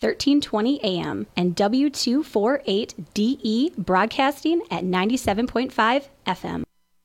1320 AM, and W248DE broadcasting at 97.5 FM.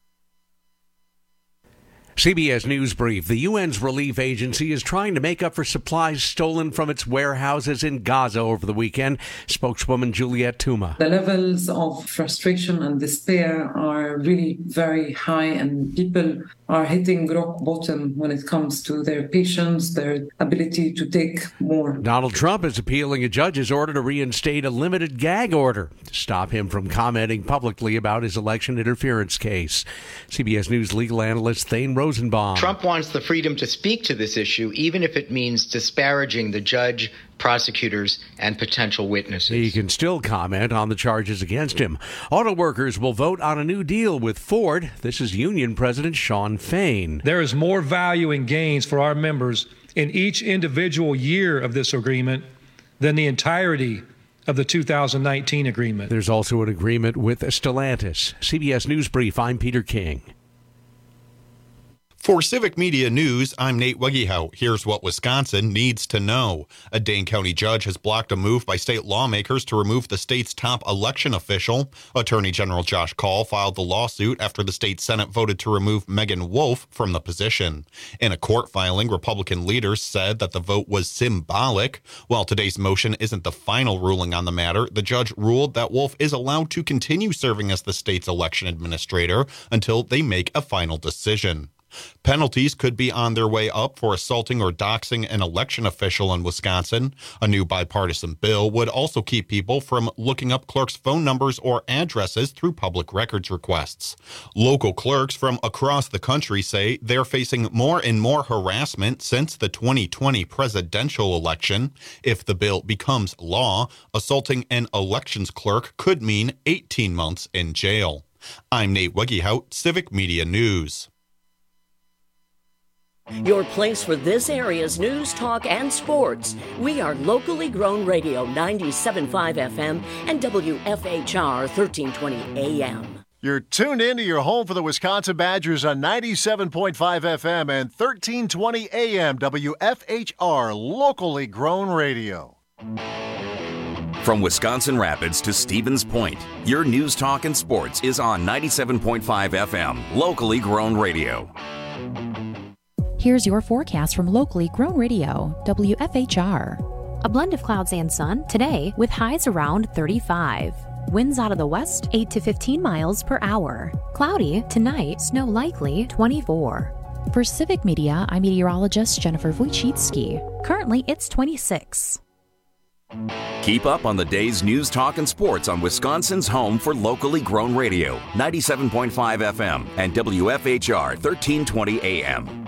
CBS News Brief. The UN's relief agency is trying to make up for supplies stolen from its warehouses in Gaza over the weekend. Spokeswoman Juliette Touma. The levels of frustration and despair are really very high, and people are hitting rock bottom when it comes to their patience, their ability to take more. Donald Trump is appealing a judge's order to reinstate a limited gag order to stop him from commenting publicly about his election interference case. CBS News legal analyst Thane Rosenbaum. Trump wants the freedom to speak to this issue, even if it means disparaging the judge, prosecutors, and potential witnesses. He can still comment on the charges against him. Auto workers will vote on a new deal with Ford. This is Union President Shawn Fain. There is more value and gains for our members in each individual year of this agreement than the entirety of the 2019 agreement. There's also an agreement with Stellantis. CBS News Brief, I'm Peter King. For Civic Media News, I'm Nate Wegehout. Here's what Wisconsin needs to know. A Dane County judge has blocked a move by state lawmakers to remove the state's top election official. Attorney General Josh Kaul filed the lawsuit after the state Senate voted to remove Megan Wolf from the position. In a court filing, Republican leaders said that the vote was symbolic. While today's motion isn't the final ruling on the matter, the judge ruled that Wolf is allowed to continue serving as the state's election administrator until they make a final decision. Penalties could be on their way up for assaulting or doxing an election official in Wisconsin. A new bipartisan bill would also keep people from looking up clerks' phone numbers or addresses through public records requests. Local clerks from across the country say they're facing more and more harassment since the 2020 presidential election. If the bill becomes law, assaulting an elections clerk could mean 18 months in jail. I'm Nate Wegehout, Civic Media News. Your place for this area's news, talk, and sports. We are locally grown radio 97.5 FM and WFHR 1320 AM. You're tuned in to your home for the Wisconsin Badgers on 97.5 FM and 1320 AM WFHR, locally grown radio. From Wisconsin Rapids to Stevens Point, your news, talk, and sports is on 97.5 FM, locally grown radio. Here's your forecast from locally grown radio, WFHR. A blend of clouds and sun today with highs around 35. Winds out of the west 8 to 15 miles per hour. Cloudy tonight, snow likely 24. For Civic Media, I'm meteorologist Jennifer Wojcicki. Currently, it's 26. Keep up on the day's news, talk, and sports on Wisconsin's home for locally grown radio, 97.5 FM and WFHR 1320 AM.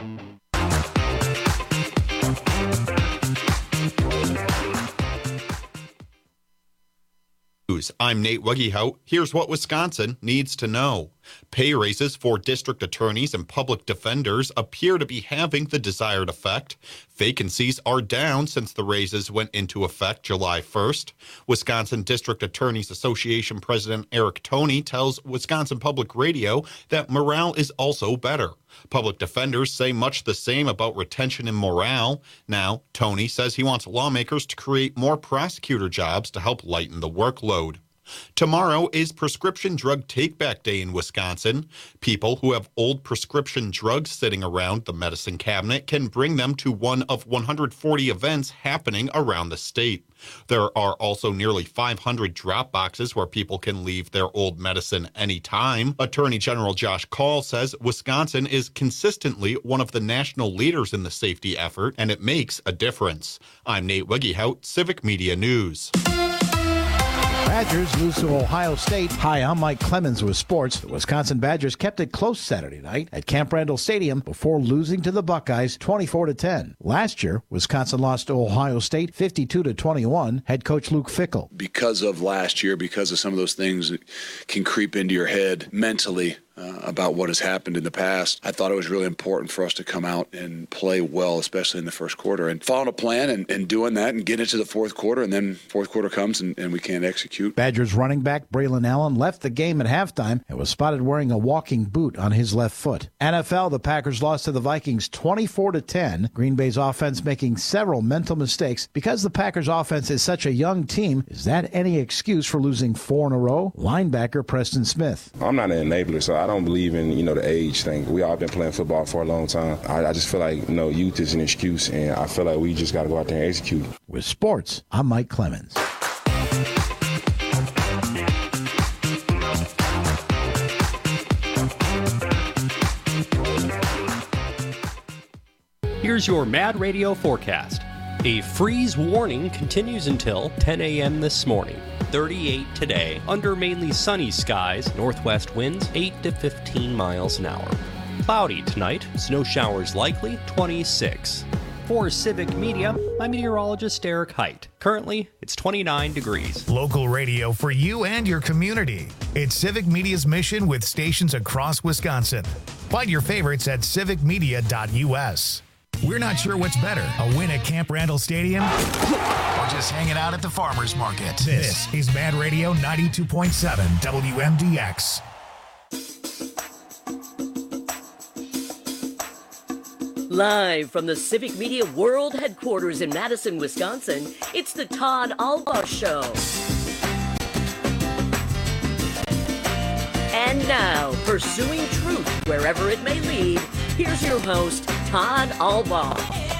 I'm Nate Wegehout. Here's what Wisconsin needs to know. Pay raises for district attorneys and public defenders appear to be having the desired effect. Vacancies are down since the raises went into effect July 1st. Wisconsin District Attorneys Association President Eric Toney tells Wisconsin Public Radio that morale is also better. Public defenders say much the same about retention and morale. Now, Toney says he wants lawmakers to create more prosecutor jobs to help lighten the workload. Tomorrow is Prescription Drug Take-Back Day in Wisconsin. People who have old prescription drugs sitting around the medicine cabinet can bring them to one of 140 events happening around the state. There are also nearly 500 drop boxes where people can leave their old medicine anytime. Attorney General Josh Kaul says Wisconsin is consistently one of the national leaders in the safety effort, and it makes a difference. I'm Nate Wegehout, Civic Media News. Badgers lose to Ohio State. Hi, I'm Mike Clemens with sports. The Wisconsin Badgers kept it close Saturday night at Camp Randall Stadium before losing to the Buckeyes 24-10. Last year, Wisconsin lost to Ohio State 52-21. Head coach Luke Fickell. Because of last year, because of some of those things that can creep into your head mentally, about what has happened in the past. I thought it was really important for us to come out and play well, especially in the first quarter, and following a plan and doing that and get into the fourth quarter, and then fourth quarter comes and we can't execute. Badgers running back Braylon Allen left the game at halftime and was spotted wearing a walking boot on his left foot. NFL, the Packers lost to the Vikings 24-10. Green Bay's offense making several mental mistakes. Because the Packers offense is such a young team, is that any excuse for losing 4 in a row? Linebacker Preston Smith. I'm not an enabler, so I don't believe in, the age thing. We all been playing football for a long time. I just feel like, youth is an excuse, and I feel like we just got to go out there and execute. With sports, I'm Mike Clemens. Here's your Mad Radio forecast. A freeze warning continues until 10 a.m. this morning. 38 today, under mainly sunny skies, northwest winds 8 to 15 miles an hour. Cloudy tonight, snow showers likely, 26. For Civic Media, I'm meteorologist Eric Height. Currently, it's 29 degrees. Local radio for you and your community. It's Civic Media's mission with stations across Wisconsin. Find your favorites at civicmedia.us. We're not sure what's better, a win at Camp Randall Stadium or just hanging out at the farmer's market. This is Mad Radio 92.7 WMDX. Live from the Civic Media World Headquarters in Madison, Wisconsin, it's the Todd Alba Show. And now, pursuing truth wherever it may lead, here's your host, Todd Alba.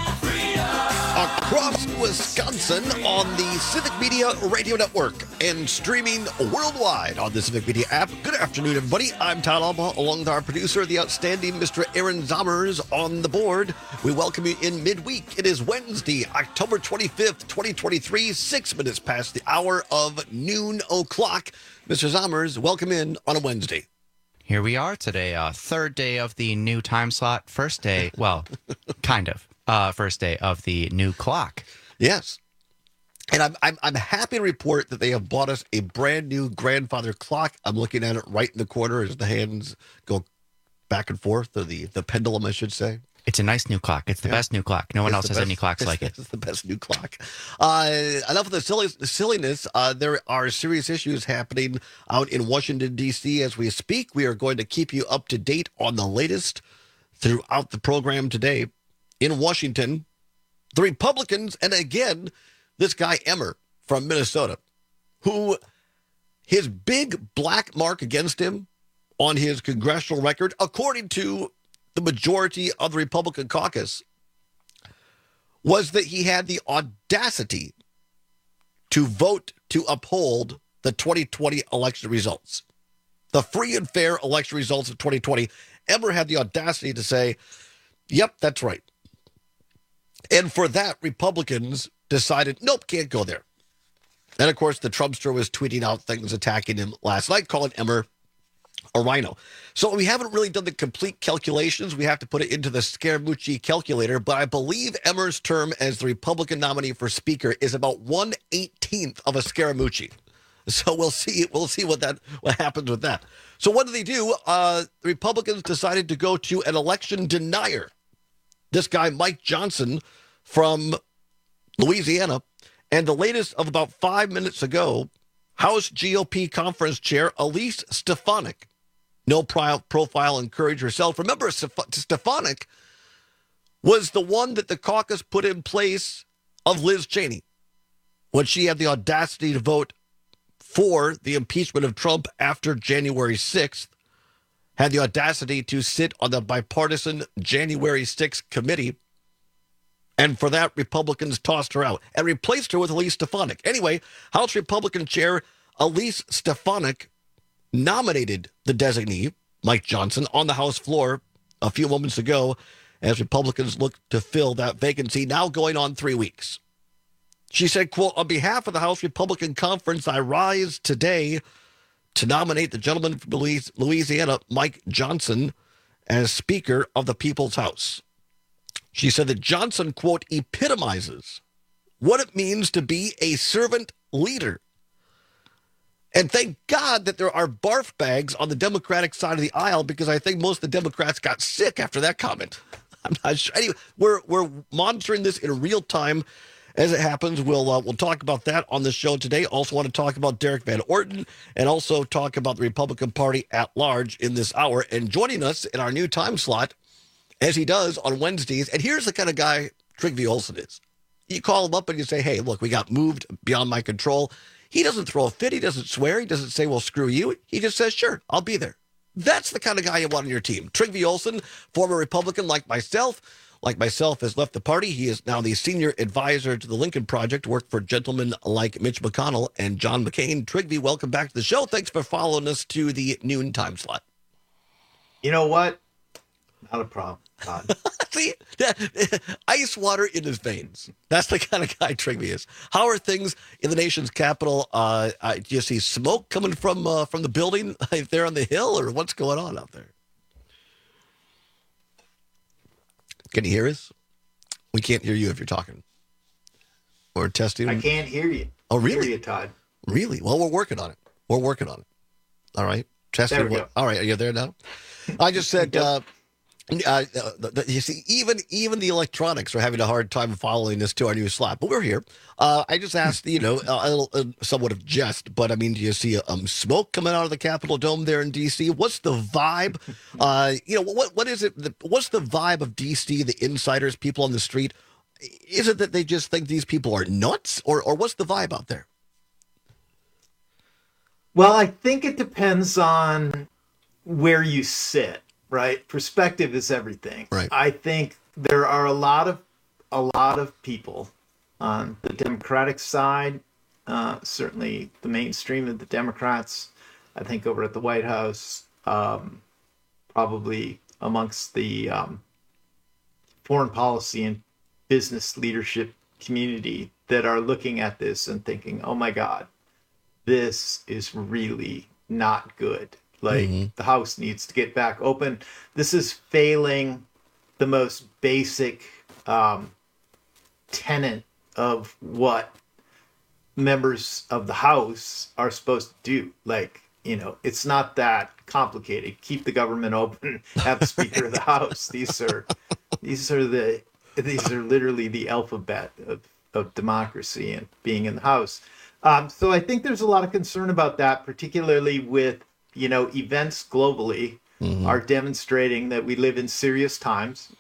Across Wisconsin on the Civic Media Radio Network and streaming worldwide on the Civic Media app. Good afternoon, everybody. I'm Todd Alba, along with our producer, the outstanding Mr. Aaron Zommers on the board. We welcome you in midweek. It is Wednesday, October 25th, 2023, 6 minutes past the hour of noon o'clock. Mr. Zommers, welcome in on a Wednesday. Here we are today, third day of the new time slot, first day, well, kind of, first day of the new clock. Yes. And I'm happy to report that they have bought us a brand new grandfather clock. I'm looking at it right in the corner as the hands go back and forth, or the pendulum, I should say. It's a nice new clock. It's the best new clock. No one else has any clocks like it. It's the best new clock. Enough of the silliness. There are serious issues happening out in Washington, D.C. as we speak. We are going to keep you up to date on the latest throughout the program today. In Washington, the Republicans, and again, this guy Emmer from Minnesota, who his big black mark against him on his congressional record, according to the majority of the Republican caucus, was that he had the audacity to vote to uphold the 2020 election results. The free and fair election results of 2020. Emmer had the audacity to say, yep, that's right. And for that, Republicans decided, nope, can't go there. And of course, the Trumpster was tweeting out things attacking him last night, calling Emmer a rhino. So we haven't really done the complete calculations. We have to put it into the Scaramucci calculator, but I believe Emmer's term as the Republican nominee for Speaker is about 1/18th of a Scaramucci. So we'll see what happens with that. So what do? The Republicans decided to go to an election denier. This guy, Mike Johnson from Louisiana, and the latest of about 5 minutes ago, House GOP Conference Chair Elise Stefanik, no profile, encouraged herself. Remember, Stefanik was the one that the caucus put in place of Liz Cheney when she had the audacity to vote for the impeachment of Trump after January 6th, had the audacity to sit on the bipartisan January 6th committee. And for that, Republicans tossed her out and replaced her with Elise Stefanik. Anyway, House Republican Chair Elise Stefanik nominated the designee, Mike Johnson, on the House floor a few moments ago as Republicans look to fill that vacancy, now going on 3 weeks. She said, quote, on behalf of the House Republican Conference, I rise today to nominate the gentleman from Louisiana, Mike Johnson, as Speaker of the People's House. She said that Johnson, quote, epitomizes what it means to be a servant leader. And thank God that there are barf bags on the Democratic side of the aisle, because I think most of the Democrats got sick after that comment. I'm not sure. Anyway, we're monitoring this in real time as it happens. We'll talk about that on the show today. Also want to talk about Derek Van Orton and also talk about the Republican Party at large in this hour. And joining us in our new time slot, as he does on Wednesdays, and here's the kind of guy Trygve Olsen is. You call him up and you say, hey, look, we got moved beyond my control. He doesn't throw a fit. He doesn't swear. He doesn't say, well, screw you. He just says, sure, I'll be there. That's the kind of guy you want on your team. Trygve Olsen, former Republican like myself, has left the party. He is now the senior advisor to the Lincoln Project, worked for gentlemen like Mitch McConnell and John McCain. Trygve, welcome back to the show. Thanks for following us to the noon time slot. You know what? Not a problem, Todd. See, ice water in his veins. That's the kind of guy Trygve is. How are things in the nation's capital? Do you see smoke coming from the building there on the hill, or what's going on out there? Can you hear us? We can't hear you if you're talking. We're testing. I can't hear you. Oh, really? Hear you, Todd. Really? Well, we're working on it. All right. Testing. There we go. All right. Are you there now? I just said, you see, even the electronics are having a hard time following us to our new slot, but we're here. I just asked, a little, somewhat of jest, but I mean, do you see smoke coming out of the Capitol Dome there in D.C.? What's the vibe? What is it? What's the vibe of D.C., the insiders, people on the street? Is it that they just think these people are nuts, or what's the vibe out there? Well, I think it depends on where you sit, right? Perspective is everything. Right. I think there are a lot of people on the Democratic side, certainly the mainstream of the Democrats, I think over at the White House, probably amongst the foreign policy and business leadership community, that are looking at this and thinking, oh my God, this is really not good. Like, the House needs to get back open. This is failing the most basic tenet of what members of the House are supposed to do. Like, it's not that complicated. Keep the government open. Have the Speaker of the House. These are literally the alphabet of democracy and being in the House. So I think there's a lot of concern about that, particularly with events globally are demonstrating that we live in serious times.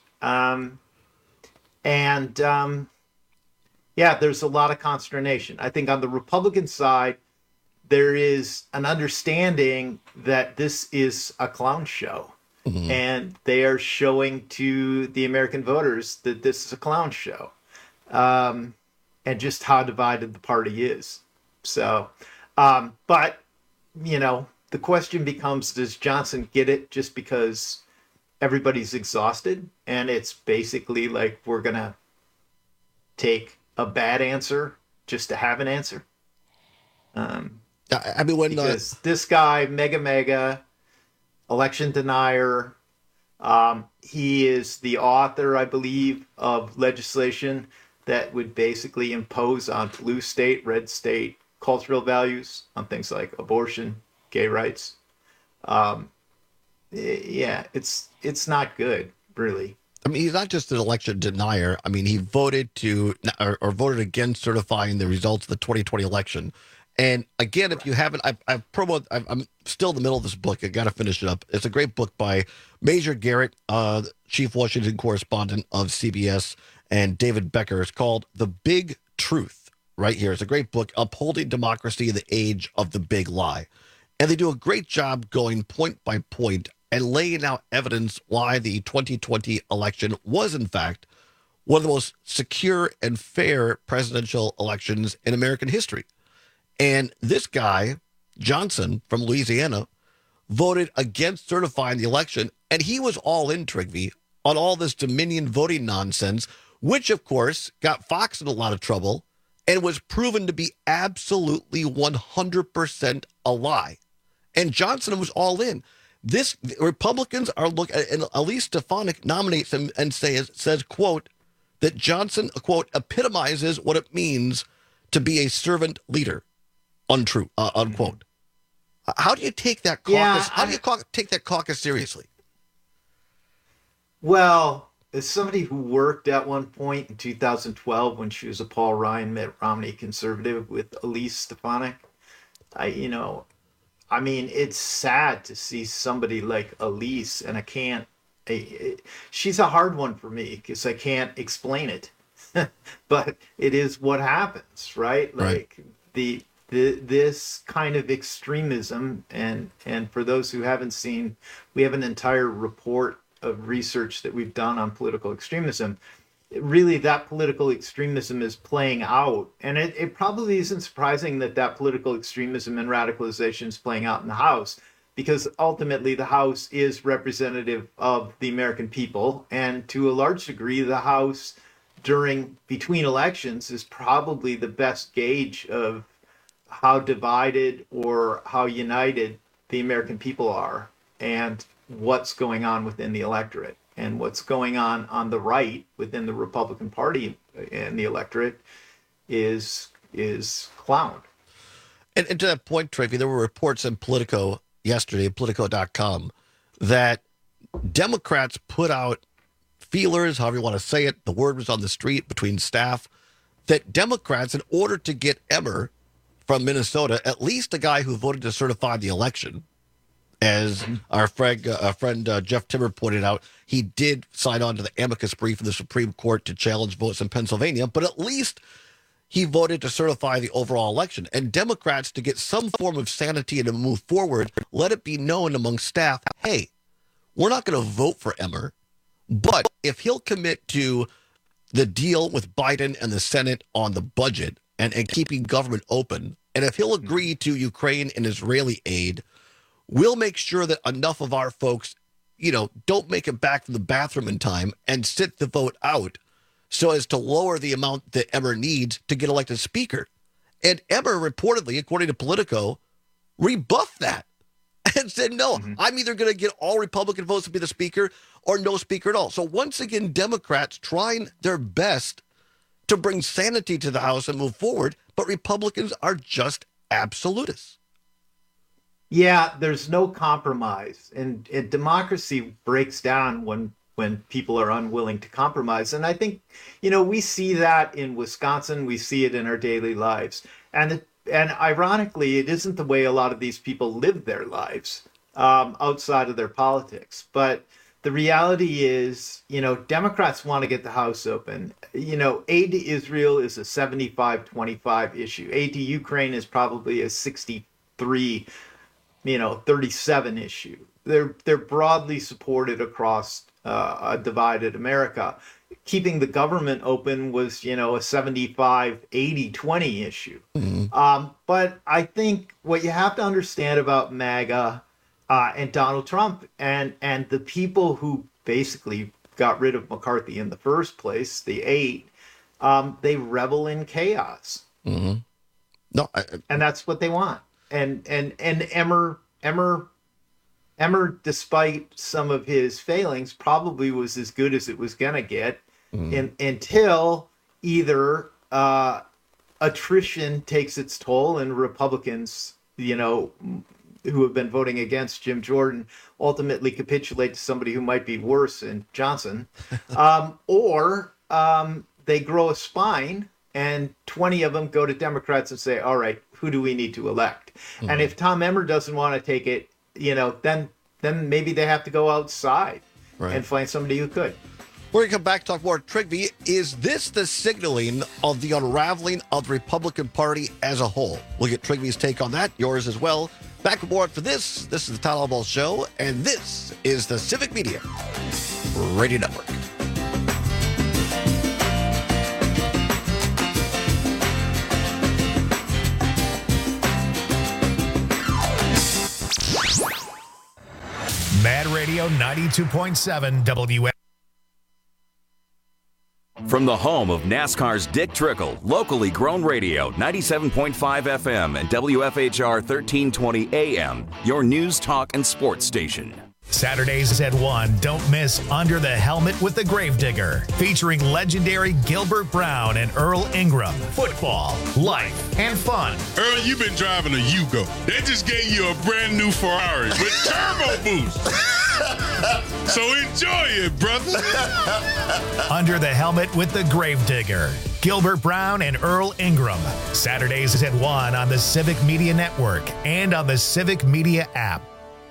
There's a lot of consternation. I think on the Republican side, there is an understanding that this is a clown show. And they are showing to the American voters that this is a clown show, and just how divided the party is. So, the question becomes, does Johnson get it just because everybody's exhausted? And it's basically like, we're going to take a bad answer just to have an answer. Because this guy, mega election denier, he is the author, I believe, of legislation that would basically impose on blue state, red state cultural values on things like abortion, gay rights. It's not good, really. I mean, he's not just an election denier. I mean, he voted or voted against certifying the results of the 2020 election. And again, if you haven't, I'm still in the middle of this book. I got to finish it up. It's a great book by Major Garrett, chief Washington correspondent of CBS, and David Becker. It's called The Big Truth. Right here. It's a great book, Upholding Democracy in the Age of the Big Lie. And they do a great job going point by point and laying out evidence why the 2020 election was, in fact, one of the most secure and fair presidential elections in American history. And this guy, Johnson from Louisiana, voted against certifying the election, and he was all in, Trygve, on all this Dominion voting nonsense, which, of course, got Fox in a lot of trouble and was proven to be absolutely 100% a lie. And Johnson was all in. This Republicans are looking, and Elise Stefanik nominates him and says, quote, that Johnson, quote, epitomizes what it means to be a servant leader, unquote. How do you take that caucus? How do you take that caucus seriously? Well, as somebody who worked at one point in 2012 when she was a Paul Ryan, Mitt Romney conservative with Elise Stefanik, it's sad to see somebody like Elise, and she's a hard one for me because I can't explain it, but it is what happens, right? Like this kind of extremism, and for those who haven't seen, we have an entire report of research that we've done on political extremism. Really, that political extremism is playing out, and it probably isn't surprising that political extremism and radicalization is playing out in the House, because ultimately the House is representative of the American people, and to a large degree the House between elections is probably the best gauge of how divided or how united the American people are, and what's going on within the electorate, and what's going on the right within the Republican Party and the electorate is clowned. And to that point, Tracy, there were reports in Politico yesterday, Politico.com, that Democrats put out feelers, however you want to say it, the word was on the street between staff, that Democrats, in order to get Emmer from Minnesota, at least a guy who voted to certify the election, as our friend Jeff Timmer pointed out, he did sign on to the amicus brief in the Supreme Court to challenge votes in Pennsylvania, but at least he voted to certify the overall election. And Democrats, to get some form of sanity and to move forward, let it be known among staff, hey, we're not going to vote for Emmer, but if he'll commit to the deal with Biden and the Senate on the budget and keeping government open, and if he'll agree to Ukraine and Israeli aid, we'll make sure that enough of our folks, don't make it back from the bathroom in time and sit the vote out so as to lower the amount that Emmer needs to get elected speaker. And Emmer reportedly, according to Politico, rebuffed that and said, no, I'm either going to get all Republican votes to be the speaker or no speaker at all. So once again, Democrats trying their best to bring sanity to the House and move forward, but Republicans are just absolutists. Yeah, there's no compromise, and democracy breaks down when people are unwilling to compromise. And I think, we see that in Wisconsin, we see it in our daily lives, and ironically, it isn't the way a lot of these people live their lives outside of their politics. But the reality is, Democrats want to get the House open. Aid to Israel is a 75-25 issue. Aid to Ukraine is probably a 63. 37 issue. They're broadly supported across a divided America. Keeping the government open was, a 75-80-20 issue. But I think what you have to understand about MAGA and Donald Trump and the people who basically got rid of McCarthy in the first place, the 8, they revel in chaos. No, and that's what they want. And Emmer, despite some of his failings, probably was as good as it was going to get until either attrition takes its toll and Republicans, who have been voting against Jim Jordan, ultimately capitulate to somebody who might be worse in Johnson, or they grow a spine and 20 of them go to Democrats and say, all right, who do we need to elect? And if Tom Emmer doesn't want to take it, then maybe they have to go outside and find somebody who could. We're going to come back, talk more Trigby. Is this the signaling of the unraveling of the Republican Party as a whole? We'll get Trigby's take on that, yours as well. Back with more for this. This is the Todd Albaugh Show, and this is the Civic Media Radio Network. Mad Radio 92.7 WF. From the home of NASCAR's Dick Trickle, locally grown radio, 97.5 FM and WFHR 1320 AM, your news, talk, and sports station. Saturdays at 1, don't miss Under the Helmet with the Gravedigger, featuring legendary Gilbert Brown and Earl Ingram. Football, life, and fun. Earl, you've been driving a Yugo. They just gave you a brand new Ferrari with turbo boost. So enjoy it, brother. Under the Helmet with the Gravedigger, Gilbert Brown and Earl Ingram. Saturdays at 1 on the Civic Media Network and on the Civic Media app.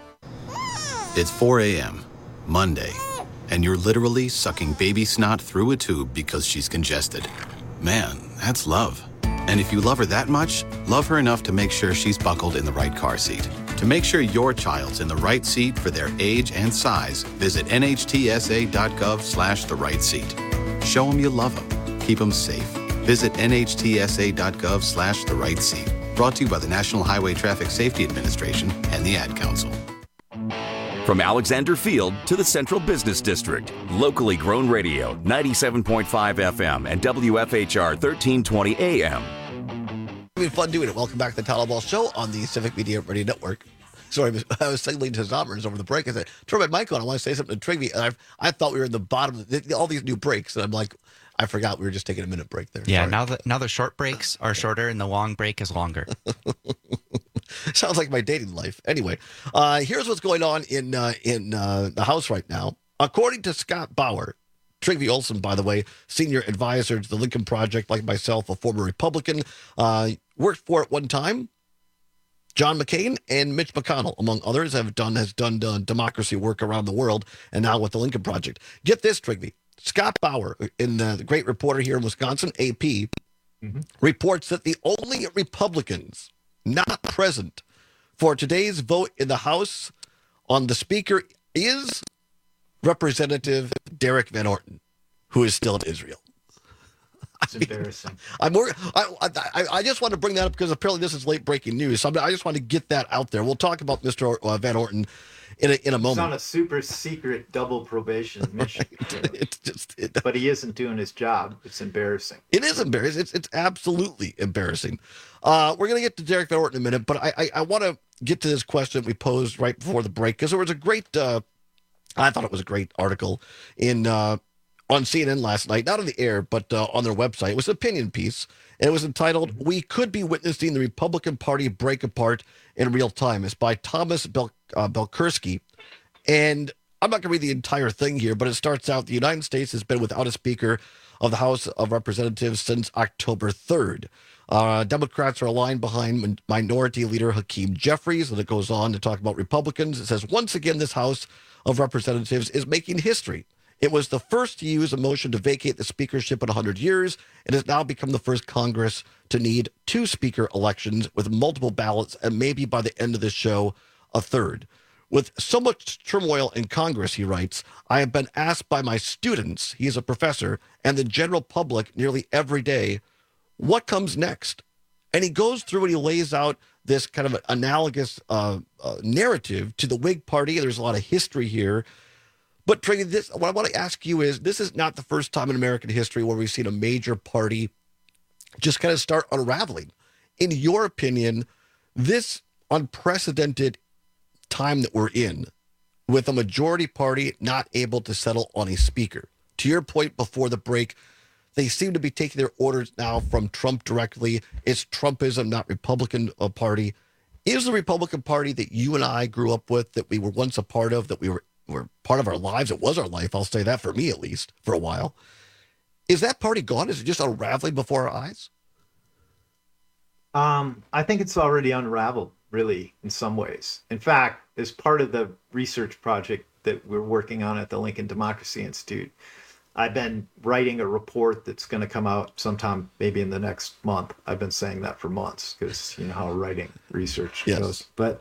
It's 4 a.m., Monday, and you're literally sucking baby snot through a tube because she's congested. Man, that's love. And if you love her that much, love her enough to make sure she's buckled in the right car seat. To make sure your child's in the right seat for their age and size, visit nhtsa.gov/the right seat. Show them you love them. Keep them safe. Visit nhtsa.gov/the right seat. Brought to you by the National Highway Traffic Safety Administration and the Ad Council. From Alexander Field to the Central Business District, locally grown radio, 97.5 FM and WFHR 1320 AM. Having fun doing it. Welcome back to the Tyler Ball Show on the Civic Media Radio Network. Sorry, I was signaling to Zommers over the break. I said, turn my mic on. I want to say something to Trigby. And I thought we were in the bottom of all these new breaks. And I'm like, I forgot we were just taking a minute break there. Yeah, Sorry. now the short breaks are shorter and the long break is longer. Sounds like my dating life. Anyway, here's what's going on in the House right now. According to Scott Bauer, Trygve Olson, by the way, senior advisor to the Lincoln Project, like myself, a former Republican, worked for it one time. John McCain and Mitch McConnell, among others, has done democracy work around the world, and now with the Lincoln Project. Get this, Trygve. Scott Bauer, in the great reporter here in Wisconsin, AP, reports that the only Republicans not present for today's vote in the House on the Speaker is Representative Derek Van Orton, who is still in Israel. It's embarrassing. I just want to bring that up because apparently this is late breaking news. So I just want to get that out there. We'll talk about Mr. Van Orton in a moment. He's on a super secret double probation mission. But he isn't doing his job. It's embarrassing. It is embarrassing. It's absolutely embarrassing. We're going to get to Derek Van Orton in a minute, but I want to get to this question we posed right before the break because there was a great, I thought it was a great article on CNN last night, not on the air, but on their website. It was an opinion piece, and it was entitled, "We Could Be Witnessing the Republican Party Break Apart in Real Time." It's by Thomas Belkursky, and I'm not going to read the entire thing here, but it starts out, the United States has been without a Speaker of the House of Representatives since October 3rd. Democrats are aligned behind Minority Leader Hakeem Jeffries, and it goes on to talk about Republicans. It says, once again, this House of Representatives is making history. It was the first to use a motion to vacate the speakership in 100 years. It has now become the first Congress to need 2 speaker elections with multiple ballots, and maybe by the end of this show, a third. With so much turmoil in Congress, he writes, I have been asked by my students, he is a professor, and the general public nearly every day, what comes next? And he goes through and he lays out this kind of analogous narrative to the Whig Party. There's a lot of history here. But Trygve, what I want to ask you is, this is not the first time in American history where we've seen a major party just kind of start unraveling. In your opinion, this unprecedented time that we're in, with a majority party not able to settle on a speaker. To your point before the break, they seem to be taking their orders now from Trump directly. It's Trumpism, not Republican Party. Is the Republican Party that you and I grew up with, that we were once a part of, that we were part of our lives, it was our life, I'll say that for me at least, for a while. Is that party gone? Is it just unraveling before our eyes? I think it's already unraveled, really, in some ways. In fact, as part of the research project that we're working on at the Lincoln Democracy Institute, I've been writing a report that's going to come out sometime maybe in the next month. I've been saying that for months because you know how writing research goes. But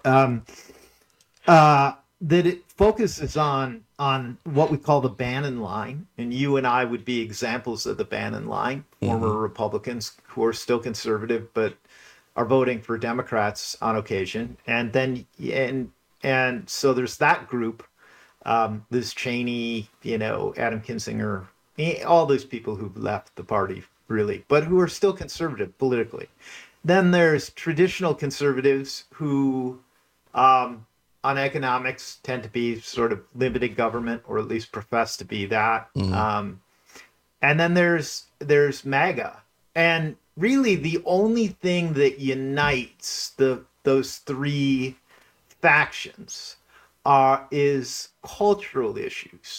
that it focuses on what we call the Bannon line, and you and I would be examples of the Bannon line, former Republicans who are still conservative but are voting for Democrats on occasion, and then and so there's that group, Liz Cheney, Adam Kinzinger, all those people who've left the party really, but who are still conservative politically. Then there's traditional conservatives who on economics tend to be sort of limited government, or at least profess to be that. And then there's MAGA. And really the only thing that unites those three factions is cultural issues.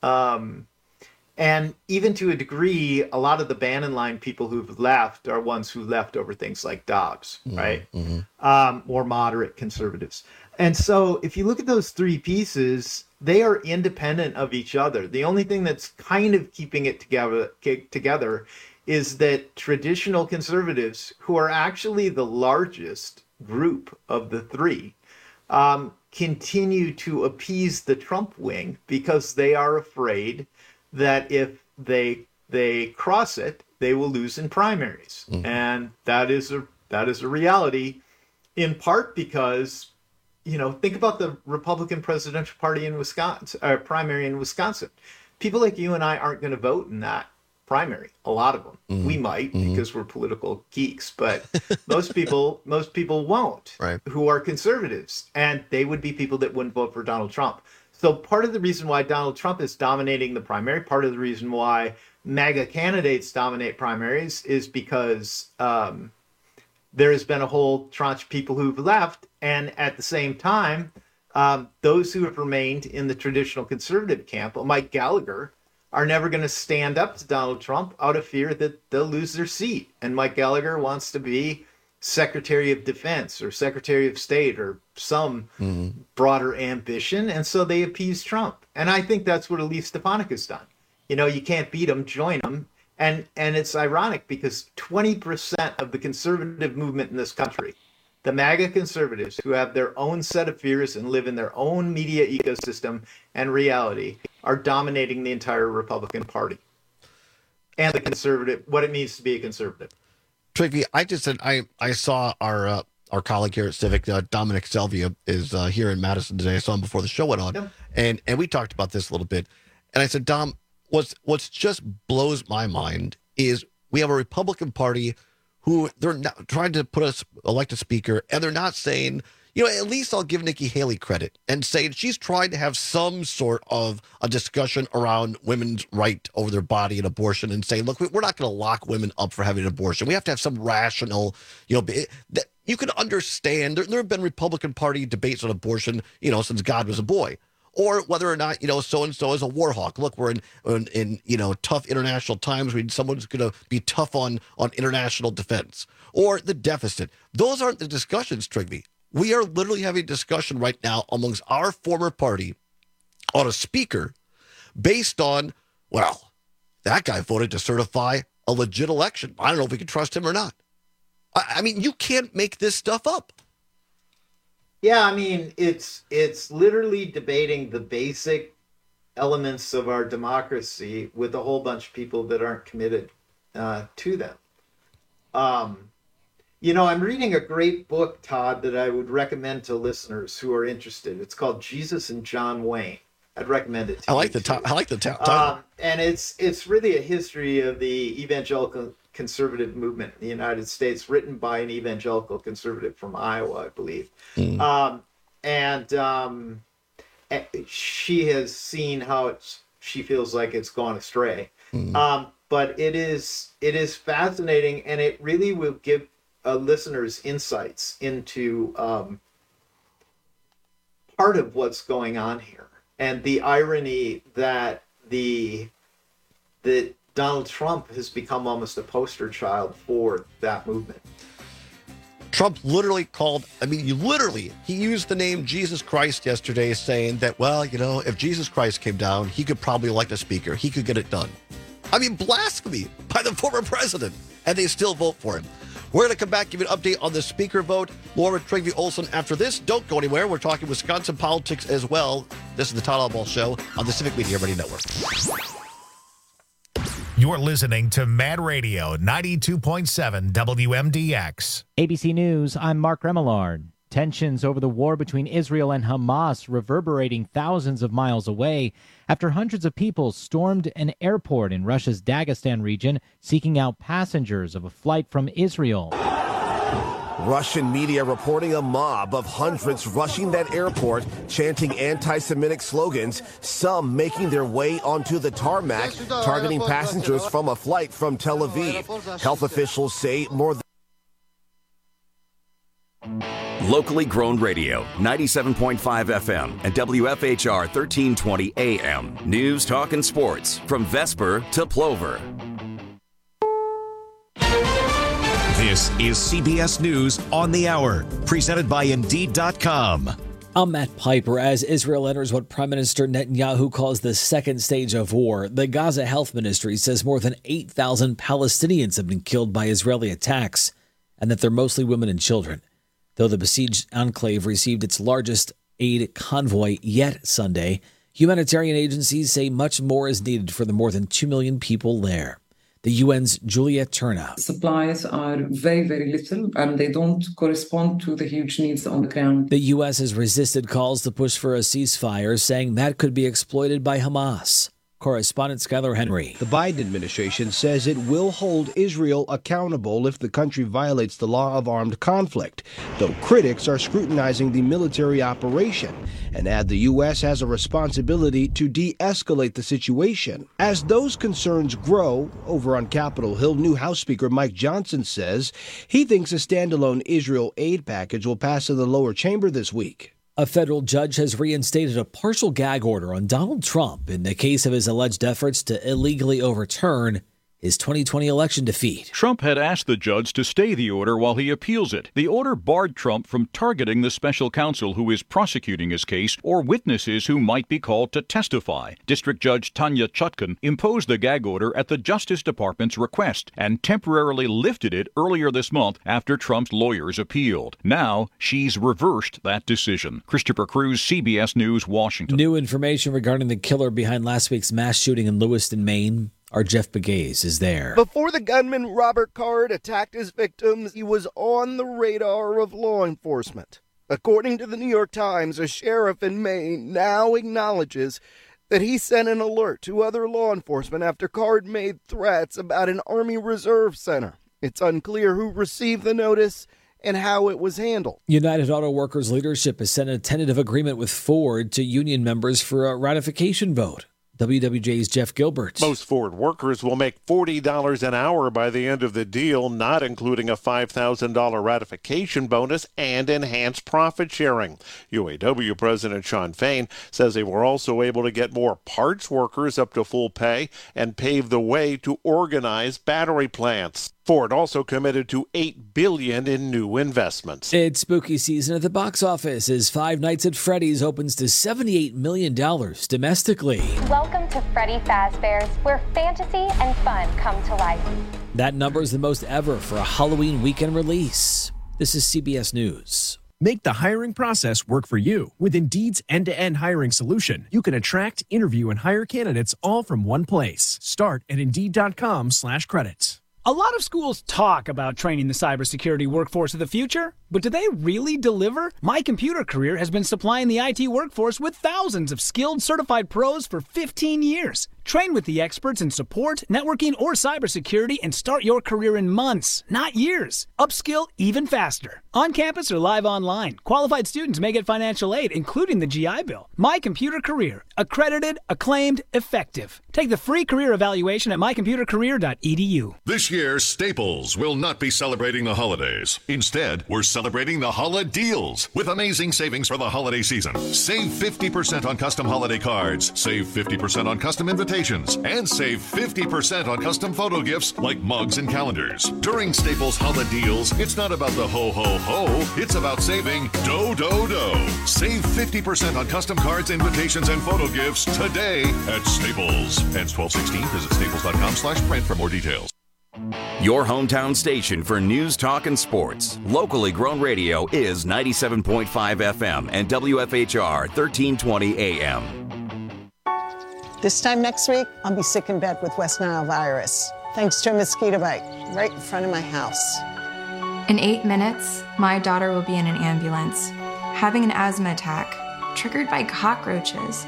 And even to a degree, a lot of the Bannon line people who've left are ones who left over things like Dobbs, right? More moderate conservatives. And so if you look at those three pieces, they are independent of each other. The only thing that's kind of keeping it together is that traditional conservatives, who are actually the largest group of the three, continue to appease the Trump wing because they are afraid that if they cross it, they will lose in primaries. And that is a reality, in part because, think about the Republican presidential party in Wisconsin, primary in Wisconsin. People like you and I aren't going to vote in that primary. A lot of them. We might because we're political geeks, but most people won't, right, who are conservatives, and they would be people that wouldn't vote for Donald Trump. So part of the reason why Donald Trump is dominating the primary, part of the reason why MAGA candidates dominate primaries is because there has been a whole tranche of people who've left. And at the same time, those who have remained in the traditional conservative camp, Mike Gallagher, are never going to stand up to Donald Trump out of fear that they'll lose their seat. And Mike Gallagher wants to be Secretary of Defense or Secretary of State or some broader ambition. And so they appease Trump. And I think that's what Elise Stefanik has done. You can't beat them, join them. And it's ironic because 20% of the conservative movement in this country, the MAGA conservatives who have their own set of fears and live in their own media ecosystem and reality, are dominating the entire Republican Party and the conservative, what it means to be a conservative. Trigby, I just said I saw our colleague here at Civic, Dominic Selvia, is here in Madison today. I saw him before the show went on, and we talked about this a little bit. And I said, Dom, what's just blows my mind is we have a Republican Party who they're not trying to elect a speaker, and they're not saying, at least I'll give Nikki Haley credit and say she's trying to have some sort of a discussion around women's right over their body and abortion, and say, look, we're not going to lock women up for having an abortion. We have to have some rational, that you can understand. There have been Republican Party debates on abortion, since God was a boy. Or whether or not, so-and-so is a war hawk. Look, we're in tough international times. Someone's going to be tough on international defense. Or the deficit. Those aren't the discussions, Trigby. We are literally having a discussion right now amongst our former party on a speaker based on, well, that guy voted to certify a legit election. I don't know if we can trust him or not. I mean, you can't make this stuff up. Yeah, I mean, it's literally debating the basic elements of our democracy with a whole bunch of people that aren't committed to them. I'm reading a great book, Todd, that I would recommend to listeners who are interested. It's called Jesus and John Wayne. I'd recommend it to you. I like the title. And it's really a history of the evangelical conservative movement in the United States, written by an evangelical conservative from Iowa, I believe. She has seen how she feels like it's gone astray. But it is fascinating, and it really will give listeners insights into part of what's going on here, and the irony that Donald Trump has become almost a poster child for that movement. Trump literally he used the name Jesus Christ yesterday, saying that, well, if Jesus Christ came down, he could probably elect a speaker. He could get it done. I mean, blasphemy by the former president, and they still vote for him. We're going to come back, give you an update on the speaker vote. More with Trygve Olsen after this. Don't go anywhere. We're talking Wisconsin politics as well. This is the Todd Oswalt Show on the Civic Media Radio Network. You're listening to Mad Radio 92.7 WMDX. ABC News, I'm Mark Remillard. Tensions over the war between Israel and Hamas reverberating thousands of miles away after hundreds of people stormed an airport in Russia's Dagestan region seeking out passengers of a flight from Israel. Russian media reporting a mob of hundreds rushing that airport, chanting anti-Semitic slogans, some making their way onto the tarmac, targeting passengers from a flight from Tel Aviv. Health officials say more than Locally grown radio, 97.5 FM and WFHR 1320 AM. News, talk, and sports from Vesper to Plover. This is CBS News on the Hour, presented by Indeed.com. I'm Matt Piper. As Israel enters what Prime Minister Netanyahu calls the second stage of war, the Gaza Health Ministry says more than 8,000 Palestinians have been killed by Israeli attacks, and that they're mostly women and children. Though the besieged enclave received its largest aid convoy yet Sunday, humanitarian agencies say much more is needed for the more than 2 million people there. The UN's Juliet Turna. Supplies are very, very little, and they don't correspond to the huge needs on the ground. The U.S. has resisted calls to push for a ceasefire, saying that could be exploited by Hamas. Correspondent Skylar Henry. The Biden administration says it will hold Israel accountable if the country violates the law of armed conflict, though critics are scrutinizing the military operation and add the U.S. has a responsibility to de-escalate the situation. As those concerns grow, over on Capitol Hill, new House Speaker Mike Johnson says he thinks a standalone Israel aid package will pass in the lower chamber this week. A federal judge has reinstated a partial gag order on Donald Trump in the case of his alleged efforts to illegally overturn his 2020 election defeat. Trump had asked the judge to stay the order while he appeals it. The order barred Trump from targeting the special counsel who is prosecuting his case or witnesses who might be called to testify. District Judge Tanya Chutkan imposed the gag order at the Justice Department's request and temporarily lifted it earlier this month after Trump's lawyers appealed. Now she's reversed that decision. Christopher Cruz, CBS News, Washington. New information regarding the killer behind last week's mass shooting in Lewiston, Maine. Our Jeff Begaze is there. Before the gunman Robert Card attacked his victims, he was on the radar of law enforcement. According to the New York Times, a sheriff in Maine now acknowledges that he sent an alert to other law enforcement after Card made threats about an Army Reserve Center. It's unclear who received the notice and how it was handled. United Auto Workers leadership has sent a tentative agreement with Ford to union members for a ratification vote. WWJ's Jeff Gilbert. Most Ford workers will make $40 an hour by the end of the deal, not including a $5,000 ratification bonus and enhanced profit sharing. UAW President Shawn Fain says they were also able to get more parts workers up to full pay and pave the way to organize battery plants. Ford also committed to $8 billion in new investments. It's spooky season at the box office as Five Nights at Freddy's opens to $78 million domestically. Welcome to Freddy Fazbear's, where fantasy and fun come to life. That number is the most ever for a Halloween weekend release. This is CBS News. Make the hiring process work for you. With Indeed's end-to-end hiring solution, you can attract, interview, and hire candidates all from one place. Start at Indeed.com/credits. A lot of schools talk about training the cybersecurity workforce of the future, but do they really deliver? My Computer Career has been supplying the IT workforce with thousands of skilled, certified pros for 15 years. Train with the experts in support, networking, or cybersecurity and start your career in months, not years. Upskill even faster. On campus or live online, qualified students may get financial aid, including the GI Bill. My Computer Career. Accredited, acclaimed, effective. Take the free career evaluation at mycomputercareer.edu. This year, Staples will not be celebrating the holidays. Instead, we're celebrating the Holiday Deals with amazing savings for the holiday season. Save 50% on custom holiday cards, save 50% on custom invitations, and save 50% on custom photo gifts like mugs and calendars. During Staples Holiday Deals, it's not about the ho ho ho, it's about saving dough. Save 50% on custom cards, invitations, and photo gifts today at Staples. Ends 12/16. Visit staples.com/print for more details. Your hometown station for news, talk, and sports. Locally grown radio is 97.5 FM and WFHR 1320 AM. This time next week, I'll be sick in bed with West Nile virus, thanks to a mosquito bite right in front of my house. In 8 minutes, my daughter will be in an ambulance, having an asthma attack, triggered by cockroaches.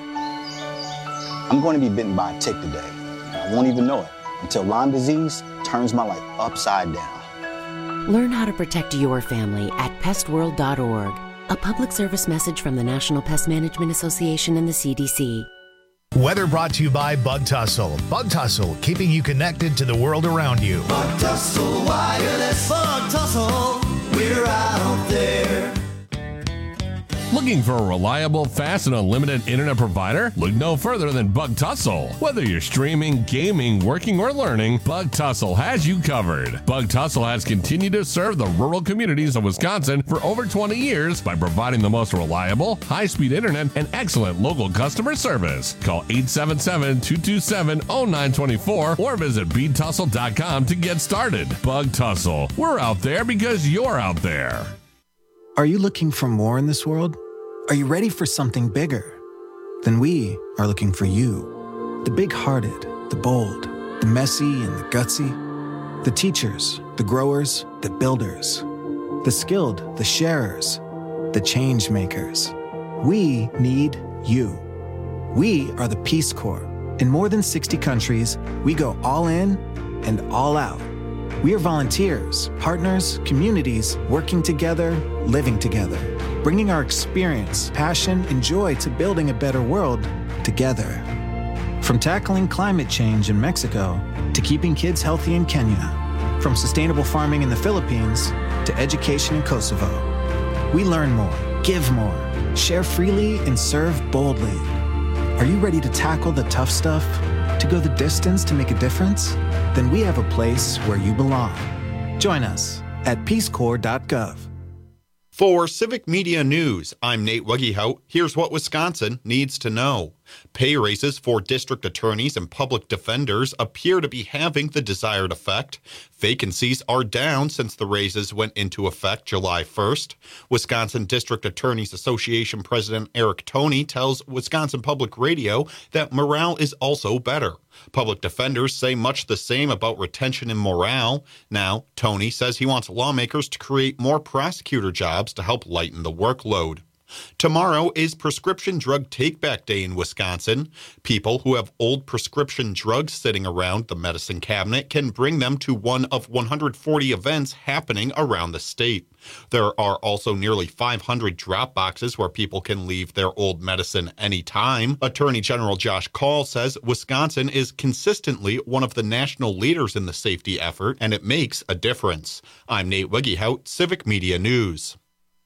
I'm going to be bitten by a tick today. I won't even know it until Lyme disease turns my life upside down. Learn how to protect your family at pestworld.org. A public service message from the National Pest Management Association and the CDC. Weather brought to you by Bug Tussle. Bug Tussle, keeping you connected to the world around you. Bug Tussle Wireless. Bug Tussle, we're out there. Looking for a reliable, fast, and unlimited internet provider? Look no further than Bug Tussle. Whether you're streaming, gaming, working, or learning, Bug Tussle has you covered. Bug Tussle has continued to serve the rural communities of Wisconsin for over 20 years by providing the most reliable, high-speed internet and excellent local customer service. Call 877-227-0924 or visit BTussle.com to get started. Bug Tussle. We're out there because you're out there. Are you looking for more in this world? Are you ready for something bigger? Then we are looking for you. The big-hearted, the bold, the messy and the gutsy. The teachers, the growers, the builders. The skilled, the sharers, the change makers. We need you. We are the Peace Corps. In more than 60 countries, we go all in and all out. We are volunteers, partners, communities, working together, living together, bringing our experience, passion, and joy to building a better world together. From tackling climate change in Mexico to keeping kids healthy in Kenya, from sustainable farming in the Philippines to education in Kosovo. We learn more, give more, share freely, and serve boldly. Are you ready to tackle the tough stuff? To go the distance to make a difference? Then we have a place where you belong. Join us at peacecorps.gov. For Civic Media News, I'm Nate Weggehout. Here's what Wisconsin needs to know. Pay raises for district attorneys and public defenders appear to be having the desired effect. Vacancies are down since the raises went into effect July 1st. Wisconsin District Attorneys Association President Eric Toney tells Wisconsin Public Radio that morale is also better. Public defenders say much the same about retention and morale. Now, Toney says he wants lawmakers to create more prosecutor jobs to help lighten the workload. Tomorrow is Prescription Drug Take-Back Day in Wisconsin. People who have old prescription drugs sitting around the medicine cabinet can bring them to one of 140 events happening around the state. There are also nearly 500 drop boxes where people can leave their old medicine anytime. Attorney General Josh Kaul says Wisconsin is consistently one of the national leaders in the safety effort, and it makes a difference. I'm Nate Weggehout, Civic Media News.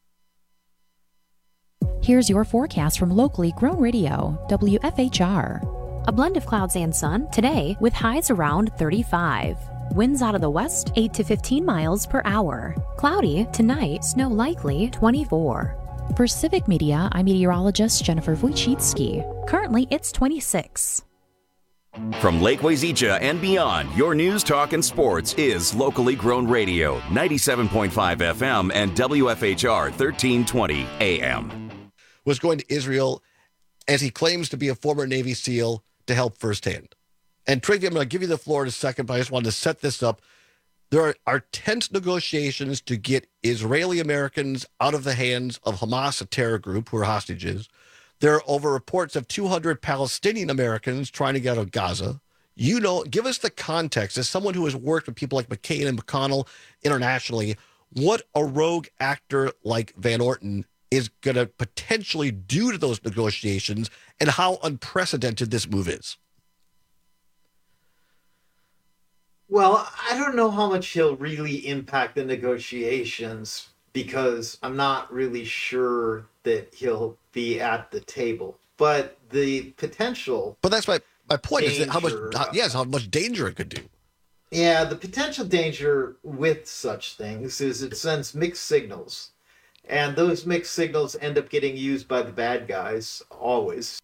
Here's your forecast from locally grown radio, WFHR. A blend of clouds and sun today with highs around 35. Winds out of the west 8 to 15 miles per hour. Cloudy tonight, snow likely 24. For Civic Media, I'm meteorologist Jennifer Wojcicki. Currently, it's 26. From Lake Wazeecha and beyond, your news, talk, and sports is locally grown radio, 97.5 FM and WFHR 1320 AM. Was going to Israel as he claims to be a former Navy SEAL to help firsthand. And Triggy, I'm going to give you the floor in a second, but I just wanted to set this up. There are tense negotiations to get Israeli Americans out of the hands of Hamas, a terror group who are hostages. There are over reports of 200 Palestinian Americans trying to get out of Gaza. You know, give us the context as someone who has worked with people like McCain and McConnell internationally, what a rogue actor like Van Orton is going to potentially do to those negotiations and how unprecedented this move is. Well, I don't know how much he'll really impact the negotiations because I'm not really sure that he'll be at the table. But the potential... But that's my point, danger, is that how much danger it could do. Yeah, the potential danger with such things is it sends mixed signals. And those mixed signals end up getting used by the bad guys, always.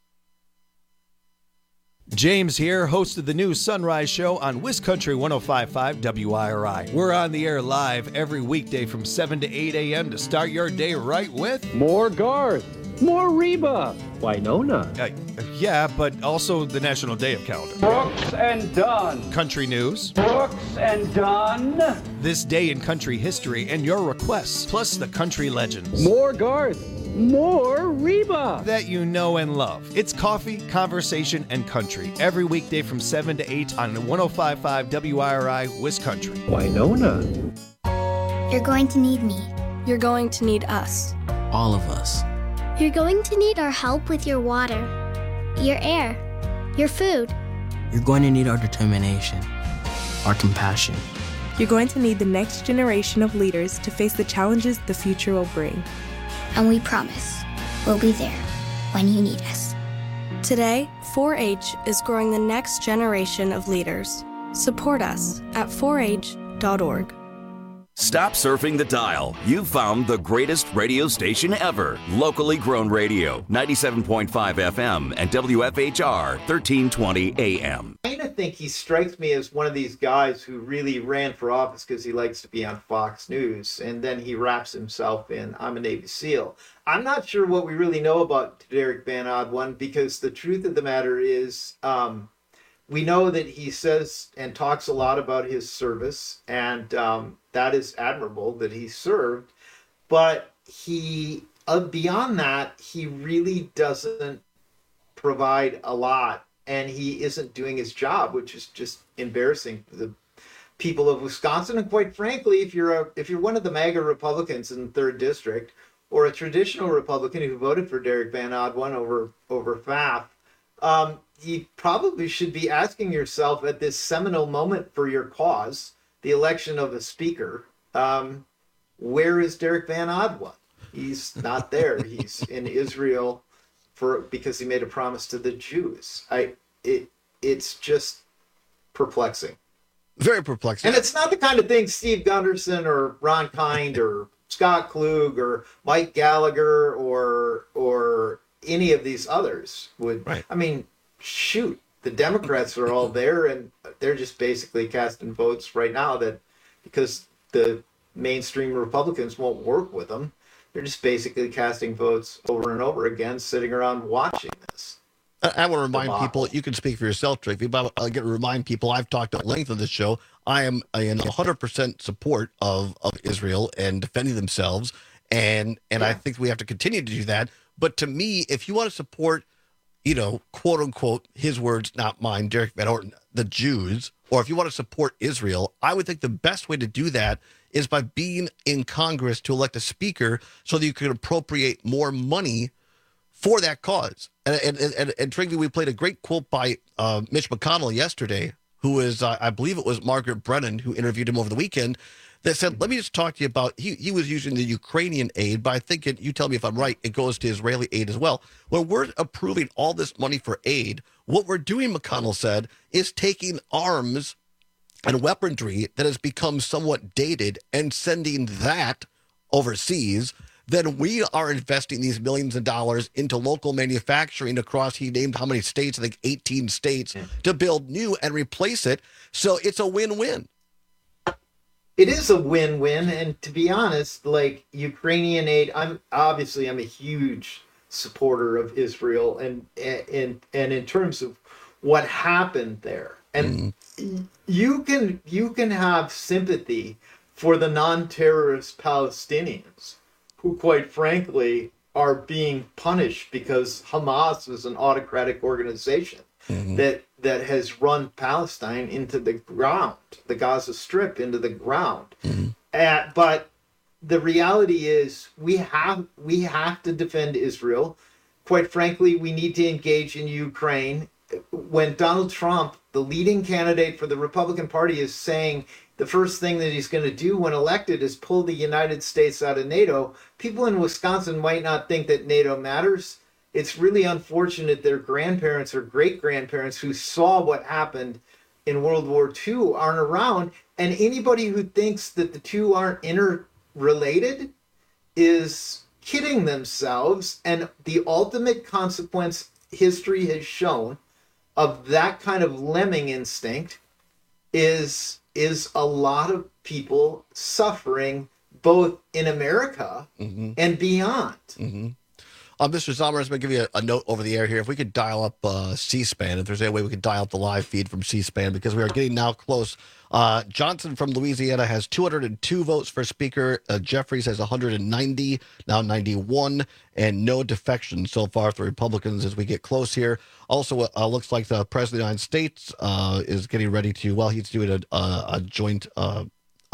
James here, host of the new Sunrise Show on WisCountry 105.5 WIRI. We're on the air live every weekday from 7 to 8 a.m. to start your day right with... More Garth, more Reba, Winona. Yeah, but also the National Day of Calendar. Brooks and Dunn. Country News. Brooks and Dunn. This day in country history and your requests, plus the country legends. More Garth. More Reba that you know and love. It's coffee, conversation, and country every weekday from 7 to 8 on 105.5 WIRI WisCountry. Winona. You're going to need me. You're going to need us. All of us. You're going to need our help with your water, your air, your food. You're going to need our determination, our compassion. You're going to need the next generation of leaders to face the challenges the future will bring. And we promise we'll be there when you need us. Today, 4-H is growing the next generation of leaders. Support us at 4h.org. Stop surfing the dial. You've found the greatest radio station ever. Locally grown radio, 97.5 FM and WFHR, 1320 AM. I kind of think he strikes me as one of these guys who really ran for office because he likes to be on Fox News, and then he wraps himself in, I'm a Navy SEAL. I'm not sure what we really know about Derek Van Oudwan, because the truth of the matter is, we know that he says and talks a lot about his service, and that is admirable that he served. But he, beyond that, he really doesn't provide a lot, and he isn't doing his job, which is just embarrassing for the people of Wisconsin. And quite frankly, if you're one of the MAGA Republicans in the 3rd District, or a traditional Republican who voted for Derek Van Oudwan over Pfaff, you probably should be asking yourself at this seminal moment for your cause, the election of a speaker, where is Derek Van Oudwan? He's not there. He's in Israel because he made a promise to the Jews. It's just perplexing. Very perplexing. And it's not the kind of thing Steve Gunderson or Ron Kind or Scott Klug or Mike Gallagher or any of these others would. Right. I mean, shoot, the Democrats are all there, and they're just basically casting votes right now that because the mainstream Republicans won't work with them, they're just basically casting votes over and over again, sitting around watching this. I want to remind people, you can speak for yourself, Tracy, but I get to remind people, I've talked at length on this show, I am in 100% support of Israel and defending themselves, and I think we have to continue to do that. But to me, if you want to support, quote unquote, his words, not mine, Derek Van Oudwan, the Jews, or if you want to support Israel, I would think the best way to do that is by being in Congress to elect a speaker so that you can appropriate more money for that cause. And Trinity, we played a great quote by Mitch McConnell yesterday, who is, I believe it was Margaret Brennan, who interviewed him over the weekend, that said, let me just talk to you about, he was using the Ukrainian aid, but I think you tell me if I'm right, it goes to Israeli aid as well. When we're approving all this money for aid, what we're doing, McConnell said, is taking arms and weaponry that has become somewhat dated and sending that overseas. Then we are investing these millions of dollars into local manufacturing across, he named how many states, I think 18 states, to build new and replace it. So it's a win-win. It is a win-win, and to be honest, like Ukrainian aid, I'm a huge supporter of Israel, and in terms of what happened there, and you can have sympathy for the non-terrorist Palestinians who, quite frankly, are being punished because Hamas is an autocratic organization that has run Palestine into the ground, the Gaza Strip into the ground. But the reality is we have to defend Israel. Quite frankly, we need to engage in Ukraine. When Donald Trump, the leading candidate for the Republican Party, is saying the first thing that he's going to do when elected is pull the United States out of NATO, people in Wisconsin might not think that NATO matters. It's really unfortunate their grandparents or great-grandparents who saw what happened in World War II aren't around. And anybody who thinks that the two aren't interrelated is kidding themselves. And the ultimate consequence history has shown of that kind of lemming instinct is a lot of people suffering both in America and beyond. Mr. Sommer, I'm going to give you a note over the air here. If we could dial up C-SPAN, if there's any way we could dial up the live feed from C-SPAN, because we are getting now close. Johnson from Louisiana has 202 votes for Speaker. Jeffries has 190, now 91, and no defection so far for Republicans as we get close here. Also, looks like the President of the United States is getting ready to, he's doing a joint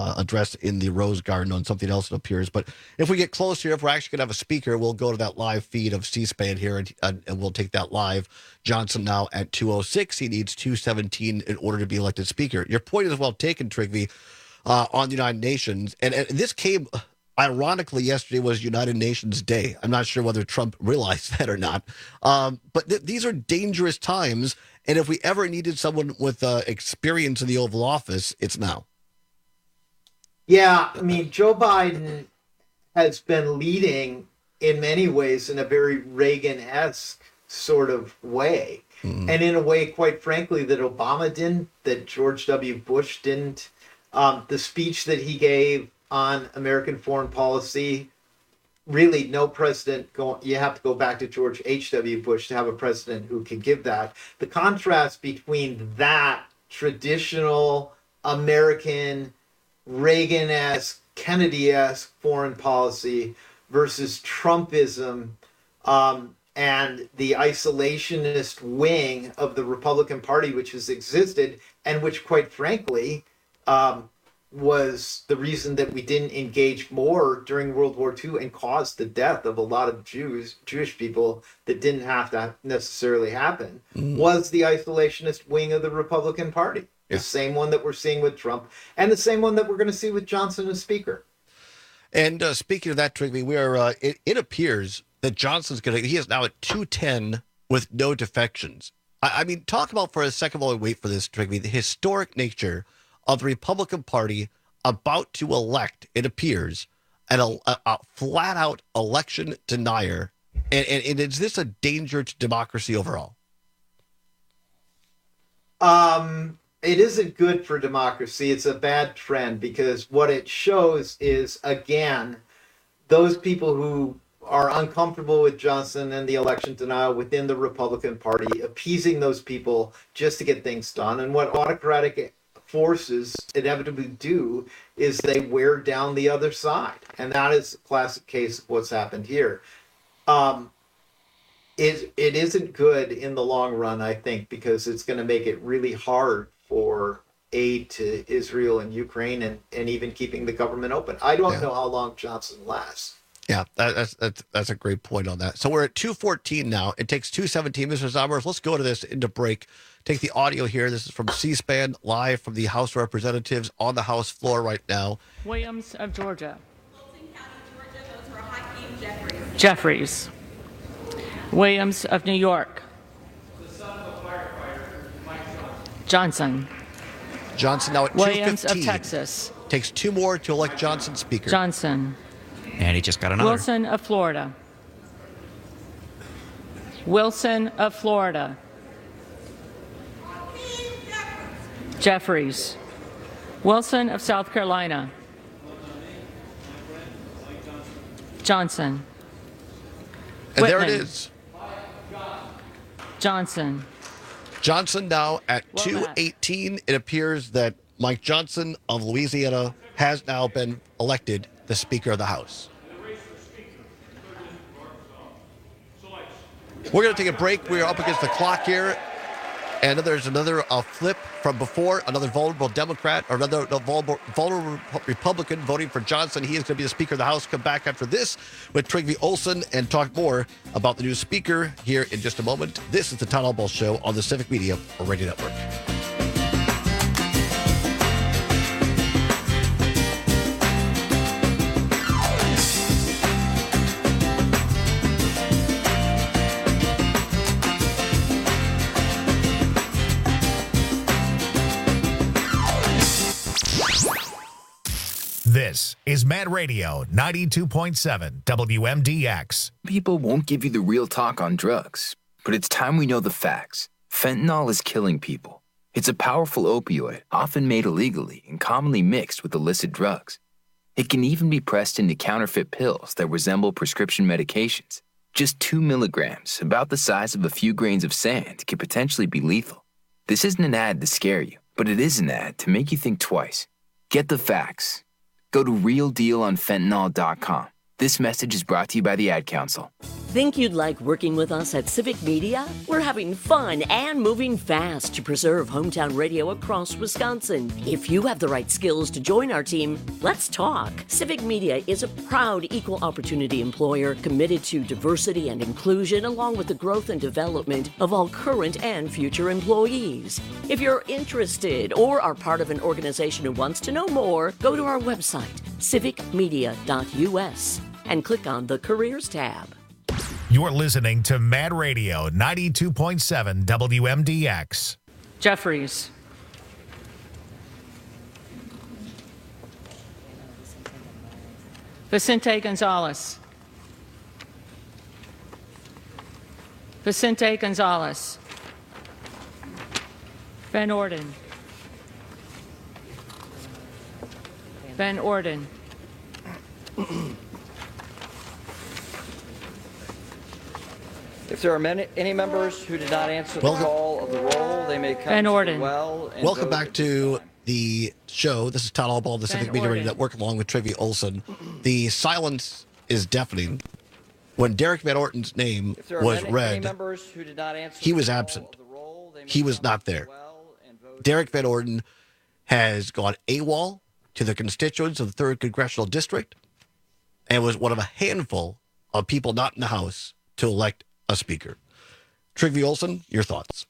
address in the Rose Garden on something else that appears. But if we get close here, if we're actually going to have a speaker, we'll go to that live feed of C-SPAN here, and we'll take that live. Johnson now at 206. He needs 217 in order to be elected speaker. Your point is well taken, Trigby, on the United Nations. And this came, ironically, yesterday was United Nations Day. I'm not sure whether Trump realized that or not. But these are dangerous times. And if we ever needed someone with experience in the Oval Office, it's now. Yeah, I mean, Joe Biden has been leading in many ways in a very Reagan-esque sort of way. And in a way, quite frankly, that Obama didn't, that George W. Bush didn't. The speech that he gave on American foreign policy, really no president, you have to go back to George H.W. Bush to have a president who could give that. The contrast between that traditional American Reagan-esque, Kennedy-esque foreign policy versus Trumpism and the isolationist wing of the Republican Party, which has existed and which, quite frankly, was the reason that we didn't engage more during World War II and caused the death of a lot of Jewish people that didn't have to necessarily happen, was the isolationist wing of the Republican Party. The same one that we're seeing with Trump, and the same one that we're going to see with Johnson as Speaker. And speaking of that, Trigby, we are. It appears that Johnson's going to. He is now at 210 with no defections. I mean, talk about for a second while we wait for this, Trigby, the historic nature of the Republican Party about to elect. It appears a flat-out election denier, and is this a danger to democracy overall? It isn't good for democracy. It's a bad trend because what it shows is, again, those people who are uncomfortable with Johnson and the election denial within the Republican Party, appeasing those people just to get things done. And what autocratic forces inevitably do is they wear down the other side. And that is a classic case of what's happened here. It isn't good in the long run, I think, because it's going to make it really hard for aid to Israel and Ukraine and even keeping the government open. I don't know how long Johnson lasts. Yeah, that's a great point on that. So we're at 2:14 now. It takes 2:17, Mr. Zommers. Let's go to this into break. Take the audio here. This is from C-SPAN, live from the House of Representatives on the House floor right now. Williams of Georgia. Wilson County, Georgia. Those were Hakeem Jeffries. Williams of New York. The son of a firefighter, Mike Johnson. Johnson now at 2:15. Williams of Texas. Takes two more to elect Johnson Speaker. Johnson. And he just got another. Wilson of Florida. Wilson of Florida. Jeffries. Wilson of South Carolina. Johnson. And Whitman. there it is. Johnson. Johnson now at 2:18. It appears that Mike Johnson of Louisiana has now been elected the Speaker of the House. We're going to take a break. We are up against the clock here. And there's another flip from before, another vulnerable Democrat or another vulnerable Republican voting for Johnson. He is going to be the Speaker of the House. Come back after this with Trygve Olsen and talk more about the new Speaker here in just a moment. This is the Todd Albaugh Show on the Civic Media Radio Network. This is Mad Radio 92.7 WMDX. People won't give you the real talk on drugs, but it's time we know the facts. Fentanyl is killing people. It's a powerful opioid, often made illegally and commonly mixed with illicit drugs. It can even be pressed into counterfeit pills that resemble prescription medications. Just 2 milligrams, about the size of a few grains of sand, can potentially be lethal. This isn't an ad to scare you, but it is an ad to make you think twice. Get the facts. Go to realdealonfentanyl.com. This message is brought to you by the Ad Council. Think you'd like working with us at Civic Media? We're having fun and moving fast to preserve hometown radio across Wisconsin. If you have the right skills to join our team, let's talk. Civic Media is a proud equal opportunity employer committed to diversity and inclusion, along with the growth and development of all current and future employees. If you're interested or are part of an organization who wants to know more, go to our website, civicmedia.us, and click on the Careers tab. You're listening to Mad Radio 92.7 WMDX. Jeffries. Vicente Gonzalez. Vicente Gonzalez. Van Orden. Van Orden. If there are any members who did not answer the call of the roll, they may come to the well. And welcome back to the show. This is Todd Allball of the Civic Media Radio Network, along with Trivia Olson. The silence is deafening. When Derek Van Orton's name was read, he was absent. He was not there. Derek Van Orden has gone AWOL to the constituents of the 3rd Congressional District and was one of a handful of people not in the House to elect a speaker. Trivia Olson, your thoughts?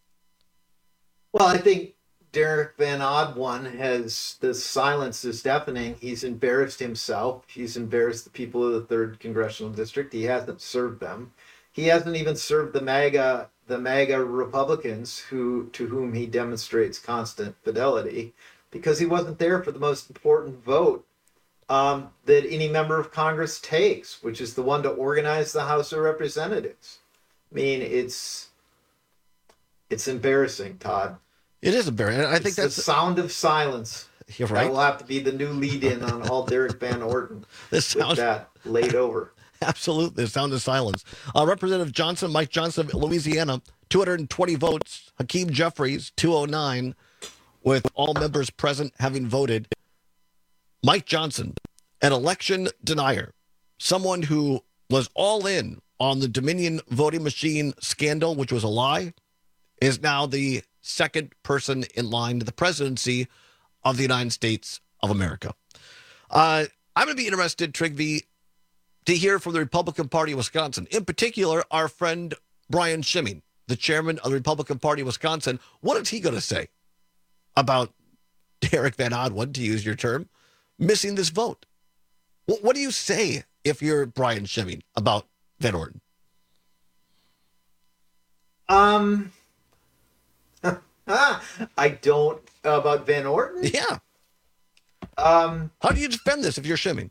Well, I think Derek Van Oddone has, the silence is deafening. He's embarrassed himself. He's embarrassed the people of the 3rd Congressional District. He hasn't served them. He hasn't even served the MAGA Republicans to whom he demonstrates constant fidelity, because he wasn't there for the most important vote that any member of Congress takes, which is the one to organize the House of Representatives. I mean, it's embarrassing, Todd. It is embarrassing. I think it's that's the sound of silence. You're right. That will have to be the new lead-in on all Derek Van Orden. With that laid over. Absolutely, the sound of silence. Representative Johnson, Mike Johnson of Louisiana, 220 votes. Hakeem Jeffries, 209, with all members present having voted. Mike Johnson, an election denier, someone who was all in on the Dominion voting machine scandal, which was a lie, is now the second person in line to the presidency of the United States of America. I'm going to be interested, Trigby, to hear from the Republican Party of Wisconsin, in particular, our friend Brian Schimming, the chairman of the Republican Party of Wisconsin. What is he going to say about Derek Van Oddone, to use your term, missing this vote? What do you say if you're Brian Schimming about Van Orden? I don't about Van Orden. Yeah. How do you defend this if you're Schimming?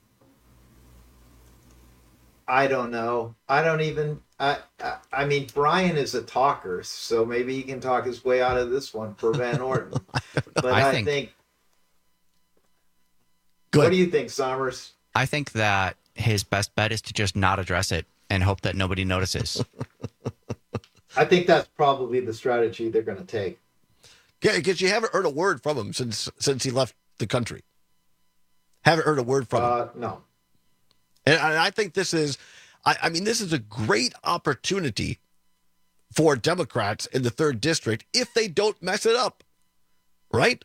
I don't know. I don't even. I mean, Brian is a talker, so maybe he can talk his way out of this one for Van Orden. But I think. What do you think, Sommers? I think that his best bet is to just not address it and hope that nobody notices. I think that's probably the strategy they're going to take. Yeah, because you haven't heard a word from him since he left the country. Haven't heard a word from him. No. And I think this is, I mean, this is a great opportunity for Democrats in the 3rd District if they don't mess it up, right?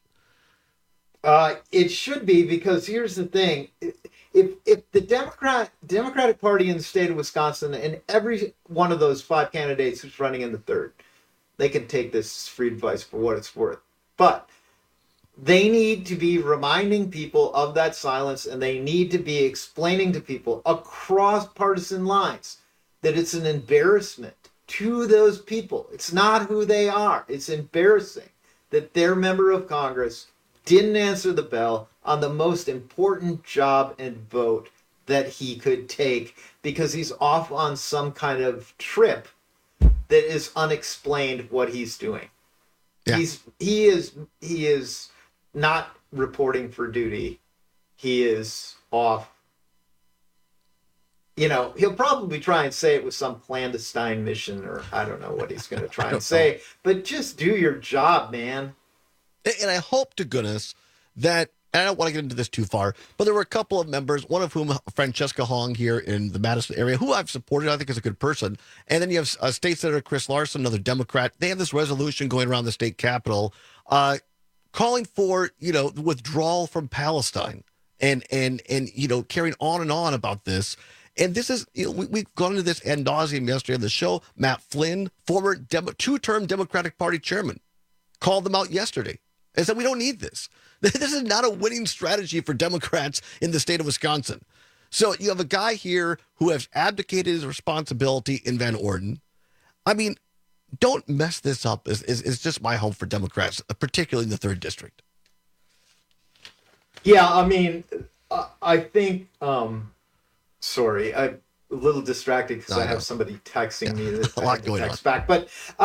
It should be, because here's the thing. If the Democratic Party in the state of Wisconsin, and every one of those 5 candidates who's running in the 3rd, they can take this as free advice for what it's worth. But they need to be reminding people of that silence, and they need to be explaining to people across partisan lines that it's an embarrassment to those people. It's not who they are. It's embarrassing that their member of Congress didn't answer the bell on the most important job and vote that he could take, because he's off on some kind of trip that is unexplained what he's doing. Yeah. He is not reporting for duty. He is off. You know, he'll probably try and say it was some clandestine mission, or I don't know what he's going to try and say, but just do your job, man. And I hope to goodness that and I don't want to get into this too far, but there were a couple of members, one of whom, Francesca Hong here in the Madison area, who I've supported, I think is a good person. And then you have State Senator Chris Larson, another Democrat. They have this resolution going around the state capitol calling for, withdrawal from Palestine and carrying on and on about this. And this is, we've gone into this ad nauseum yesterday on the show. Matt Flynn, former two-term Democratic Party chairman, called them out yesterday and said, we don't need this. This is not a winning strategy for Democrats in the state of Wisconsin. So you have a guy here who has abdicated his responsibility in Van Orden. I mean, don't mess this up is just my hope for Democrats, particularly in the 3rd District. Yeah, I mean, I think, sorry, I'm a little distracted because I have somebody texting me that a lot going on. Back. But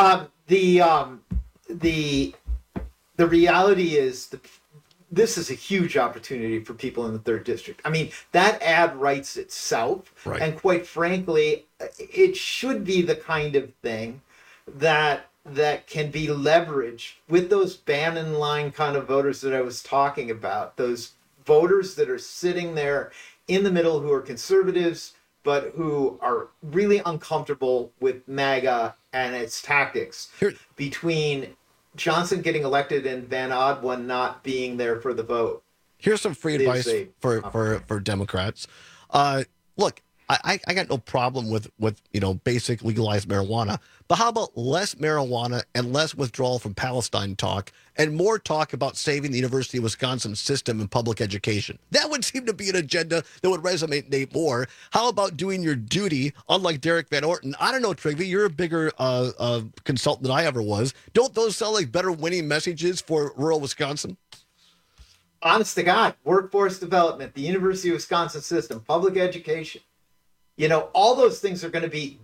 the reality is that this is a huge opportunity for people in the 3rd District. I mean, that ad writes itself. Right. And quite frankly, it should be the kind of thing that can be leveraged with those Bannon line kind of voters that I was talking about, those voters that are sitting there in the middle who are conservatives, but who are really uncomfortable with MAGA and its tactics between Johnson getting elected and Van Odwin not being there for the vote. Here's some free advice for Democrats. Look, I got no problem with basic legalized marijuana, but how about less marijuana and less withdrawal from Palestine talk and more talk about saving the University of Wisconsin system and public education? That would seem to be an agenda that would resonate more. How about doing your duty, unlike Derek Van Orton? I don't know, Trigby, you're a bigger consultant than I ever was. Don't those sound like better winning messages for rural Wisconsin? Honest to God, workforce development, the University of Wisconsin system, public education. All those things are going to be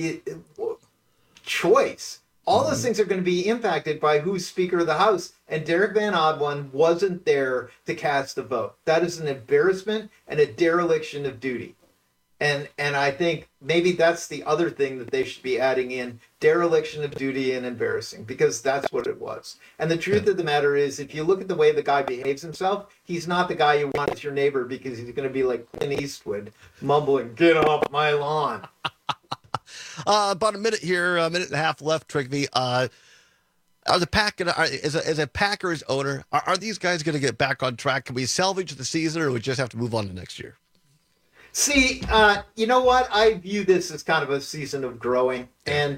choice. All those things are going to be impacted by who's Speaker of the House. And Derek Van Odwin wasn't there to cast the vote. That is an embarrassment and a dereliction of duty. And I think maybe that's the other thing that they should be adding in, dereliction of duty and embarrassing, because that's what it was. And the truth of the matter is, if you look at the way the guy behaves himself, he's not the guy you want as your neighbor, because he's going to be like Clint Eastwood, mumbling, "Get off my lawn." About a minute here, a minute and a half left, Trigby. As a Packers owner, are these guys going to get back on track? Can we salvage the season, or we just have to move on to next year? See, you know what? I view this as kind of a season of growing, and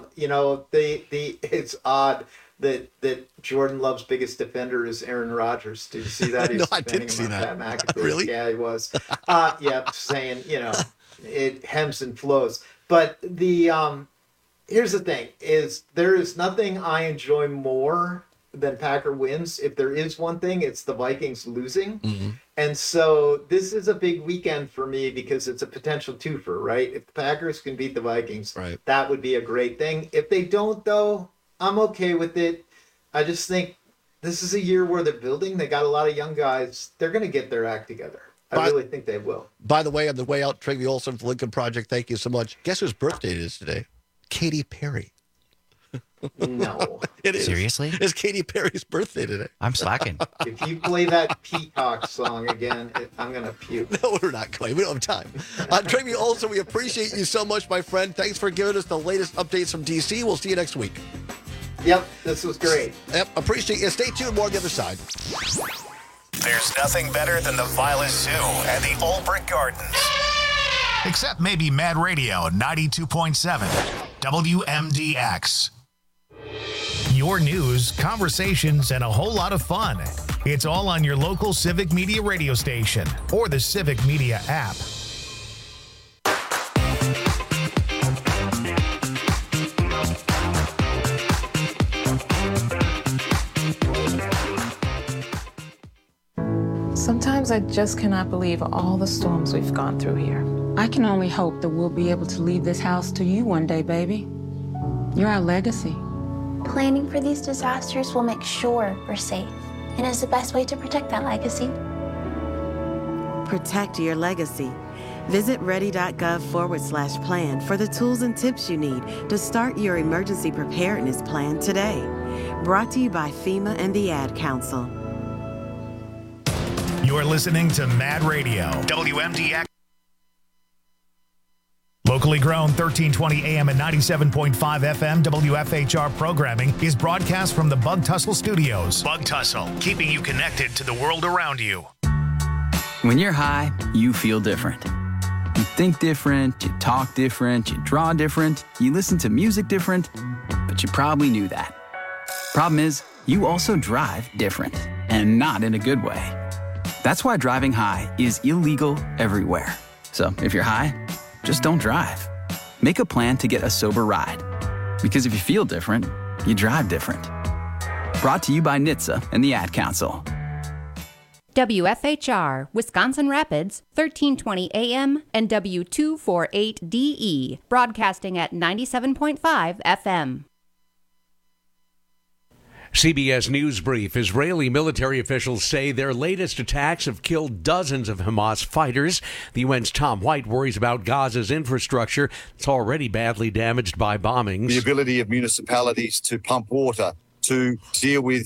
it's odd that Jordan Love's biggest defender is Aaron Rodgers. Did you see that? No, I didn't see that. Really? Yeah, he was. Saying it hems and flows. But here's the thing: is there is nothing I enjoy more than Packer wins. If there is one thing, it's the Vikings losing. Mm-hmm. And so this is a big weekend for me because it's a potential twofer, right? If the Packers can beat the Vikings, that would be a great thing. If they don't, though, I'm okay with it. I just think this is a year where they're building. They got a lot of young guys. They're going to get their act together. I really think they will. By the way, on the way out, Trigby Olson from Lincoln Project, thank you so much. Guess whose birthday it is today? Katy Perry. No. It is. Seriously? It's Katy Perry's birthday today. I'm slacking. If you play that Peacock song again, I'm going to puke. No, we're not going. We don't have time. Trigby Olson, we appreciate you so much, my friend. Thanks for giving us the latest updates from D.C. We'll see you next week. Yep, this was great. Yep, appreciate you. Stay tuned. More on the other side. There's nothing better than the Violet Zoo and the Old Brick Gardens. Except maybe Mad Radio 92.7 WMDX. Your news, conversations, and a whole lot of fun. It's all on your local Civic Media radio station or the Civic Media app. Sometimes I just cannot believe all the storms we've gone through here. I can only hope that we'll be able to leave this house to you one day, baby. You're our legacy. Planning for these disasters will make sure we're safe, and is the best way to protect that legacy. Protect your legacy. Visit ready.gov/plan for the tools and tips you need to start your emergency preparedness plan today. Brought to you by FEMA and the Ad Council. You're listening to Mad Radio, WMDX. Locally grown, 1320 AM and 97.5 FM WFHR programming is broadcast from the Bug Tussle Studios. Bug Tussle, keeping you connected to the world around you. When you're high, you feel different. You think different, you talk different, you draw different, you listen to music different, but you probably knew that. Problem is, you also drive different, and not in a good way. That's why driving high is illegal everywhere. So if you're high, just don't drive. Make a plan to get a sober ride. Because if you feel different, you drive different. Brought to you by NHTSA and the Ad Council. WFHR, Wisconsin Rapids, 1320 AM and W248DE, broadcasting at 97.5 FM. CBS News Brief. Israeli military officials say their latest attacks have killed dozens of Hamas fighters. The UN's Tom White worries about Gaza's infrastructure. It's already badly damaged by bombings. The ability of municipalities to pump water, to deal with